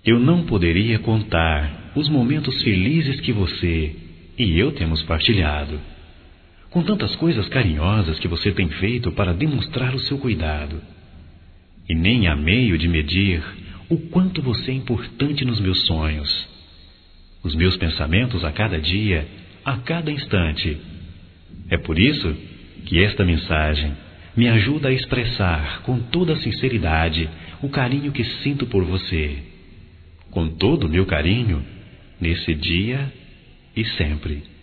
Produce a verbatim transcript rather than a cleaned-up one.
Eu não poderia contar os momentos felizes que você e eu temos partilhado, com tantas coisas carinhosas que você tem feito para demonstrar o seu cuidado. E nem há meio de medir o quanto você é importante nos meus sonhos, os meus pensamentos a cada dia, a cada instante. É por isso que esta mensagem me ajuda a expressar com toda a sinceridade o carinho que sinto por você, com todo o meu carinho, nesse dia e sempre.